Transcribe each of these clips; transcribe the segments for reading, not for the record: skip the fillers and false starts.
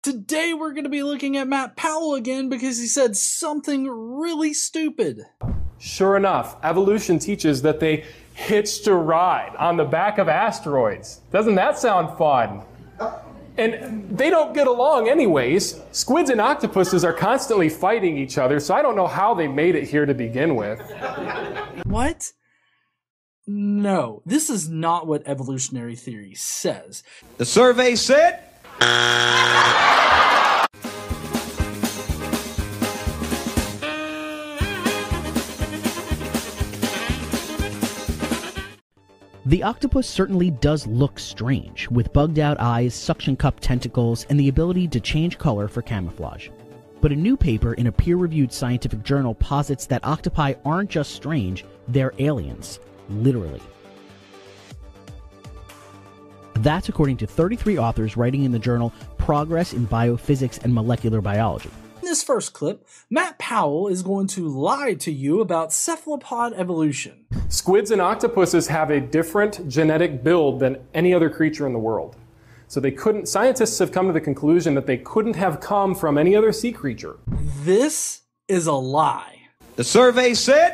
Today we're going to be looking at Matt Powell again because he said something really stupid. Sure enough, evolution teaches that they hitched a ride on the back of asteroids. Doesn't that sound fun? And they don't get along anyways. Squids and octopuses are constantly fighting each other, so I don't know how they made it here to begin with. What? No, this is not what evolutionary theory says. The survey said... The octopus certainly does look strange, with bugged-out eyes, suction cup tentacles, and the ability to change color for camouflage. But a new paper in a peer-reviewed scientific journal posits that octopi aren't just strange, they're aliens. Literally. That's according to 33 authors writing in the journal Progress in Biophysics and Molecular Biology. In this first clip, Matt Powell is going to lie to you about cephalopod evolution. Squids and octopuses have a different genetic build than any other creature in the world. So scientists have come to the conclusion that they couldn't have come from any other sea creature. This is a lie. The survey said...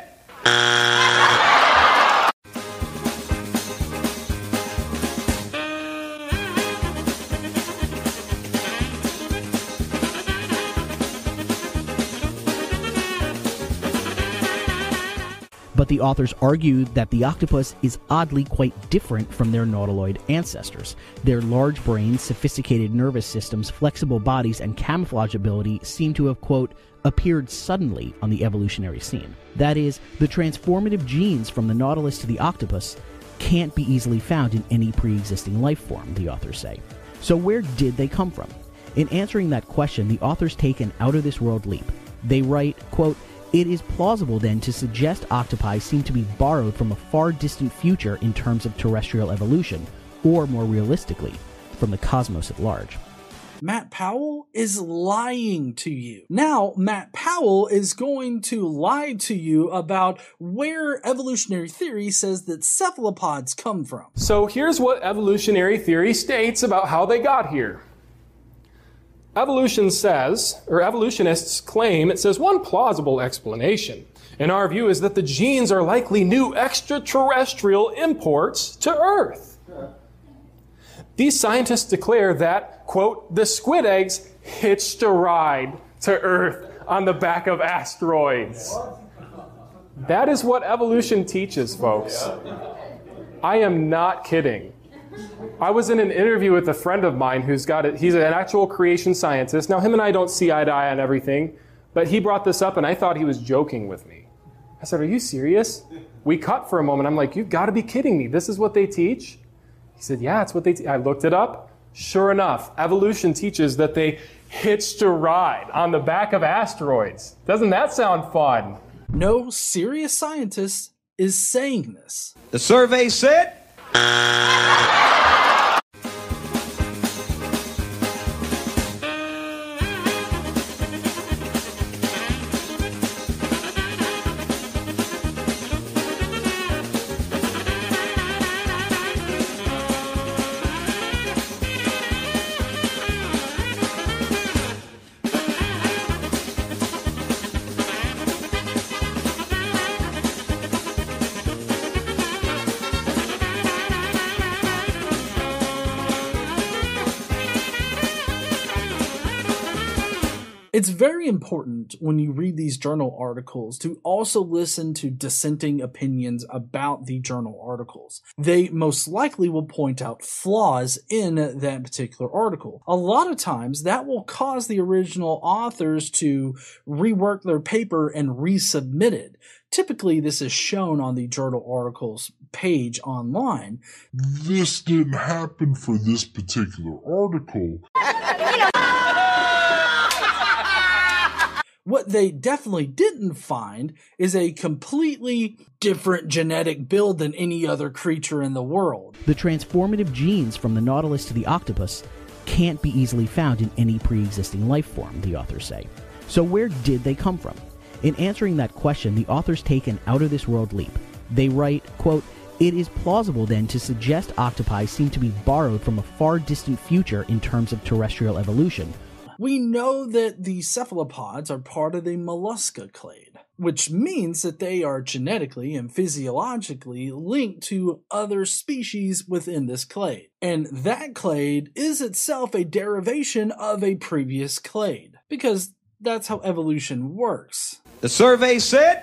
But the authors argued that the octopus is oddly quite different from their nautiloid ancestors. Their large brains, sophisticated nervous systems, flexible bodies, and camouflage ability seem to have, quote, appeared suddenly on the evolutionary scene. That is, the transformative genes from the nautilus to the octopus can't be easily found in any pre-existing life form, the authors say. So where did they come from? In answering that question, the authors take an out-of-this-world leap. They write, quote, it is plausible then to suggest octopi seem to be borrowed from a far distant future in terms of terrestrial evolution, or more realistically, from the cosmos at large. Matt Powell is lying to you. Now, Matt Powell is going to lie to you about where evolutionary theory says that cephalopods come from. So here's what evolutionary theory states about how they got here. Evolution says, or evolutionists claim, it says one plausible explanation, in our view, is that the genes are likely new extraterrestrial imports to Earth. These scientists declare that, quote, the squid eggs hitched a ride to Earth on the back of asteroids. That is what evolution teaches, folks. I am not kidding. I was in an interview with a friend of mine he's an actual creation scientist. Now, him and I don't see eye to eye on everything, but he brought this up and I thought he was joking with me. I said, are you serious? We cut for a moment. I'm like, you've got to be kidding me. This is what they teach? He said, yeah, it's what they teach. I looked it up. Sure enough, evolution teaches that they hitched a ride on the back of asteroids. Doesn't that sound fun? No serious scientist is saying this. The survey said... It's very important when you read these journal articles to also listen to dissenting opinions about the journal articles. They most likely will point out flaws in that particular article. A lot of times that will cause the original authors to rework their paper and resubmit it. Typically, this is shown on the journal articles page online. This didn't happen for this particular article. What they definitely didn't find is a completely different genetic build than any other creature in the world. The transformative genes from the nautilus to the octopus can't be easily found in any pre-existing life form, the authors say. So where did they come from? In answering that question, the authors take an out-of-this-world leap. They write, quote, it is plausible then to suggest octopi seem to be borrowed from a far distant future in terms of terrestrial evolution, We know that the cephalopods are part of the mollusca clade, which means that they are genetically and physiologically linked to other species within this clade. And that clade is itself a derivation of a previous clade, because that's how evolution works. The survey said...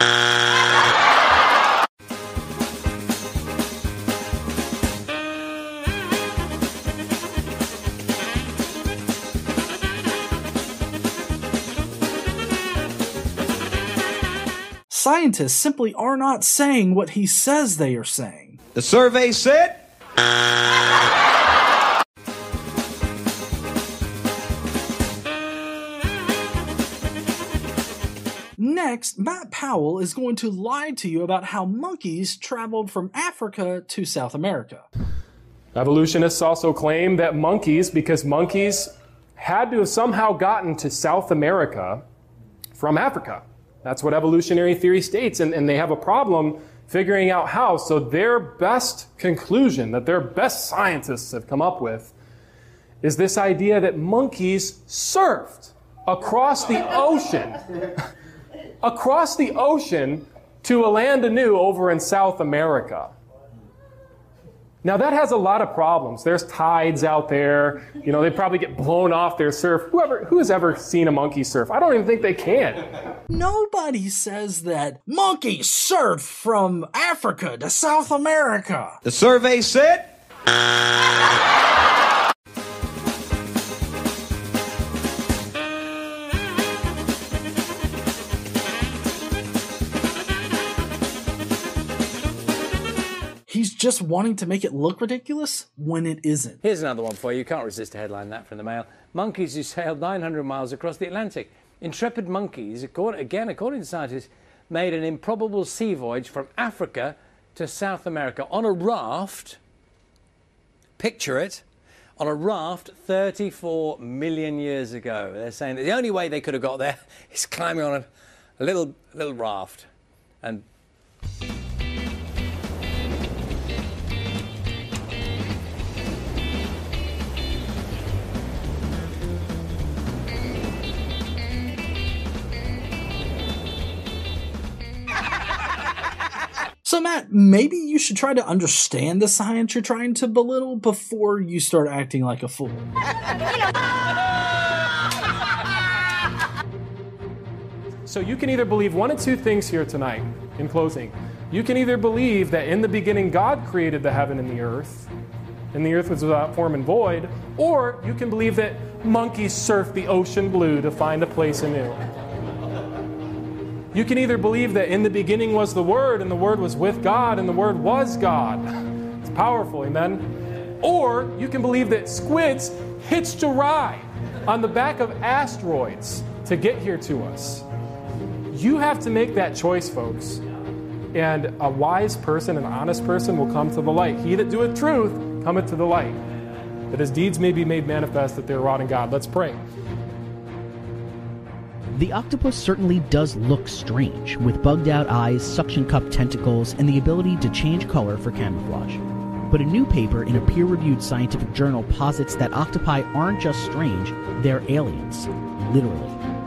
Scientists simply are not saying what he says they are saying. The survey said... Next, Matt Powell is going to lie to you about how monkeys traveled from Africa to South America. Evolutionists also claim that monkeys, because monkeys had to have somehow gotten to South America from Africa. That's what evolutionary theory states, and they have a problem figuring out how. So their best conclusion that their best scientists have come up with is this idea that monkeys surfed across the ocean, across the ocean to a land anew over in South America. Now that has a lot of problems. There's tides out there. You know, they probably get blown off their surf. Who has ever seen a monkey surf? I don't even think they can. Nobody says that monkeys surf from Africa to South America. The survey said... He's just wanting to make it look ridiculous when it isn't. Here's another one for you. You can't resist a headline that from the Mail. Monkeys who sailed 900 miles across the Atlantic. Intrepid monkeys, according to scientists, made an improbable sea voyage from Africa to South America on a raft. Picture it. On a raft 34 million years ago. They're saying that the only way they could have got there is climbing on a little raft. And So Matt, maybe you should try to understand the science you're trying to belittle before you start acting like a fool. So you can either believe one of two things here tonight, in closing. You can either believe that in the beginning God created the heaven and the earth was without form and void, or you can believe that monkeys surfed the ocean blue to find a place anew. You can either believe that in the beginning was the Word, and the Word was with God, and the Word was God. It's powerful, amen? Or you can believe that squids hitched a ride on the back of asteroids to get here to us. You have to make that choice, folks. And a wise person, an honest person will come to the light. He that doeth truth cometh to the light, that his deeds may be made manifest that they are wrought in God. Let's pray. The octopus certainly does look strange, with bugged-out eyes, suction-cup tentacles, and the ability to change color for camouflage. But a new paper in a peer-reviewed scientific journal posits that octopi aren't just strange, they're aliens. Literally.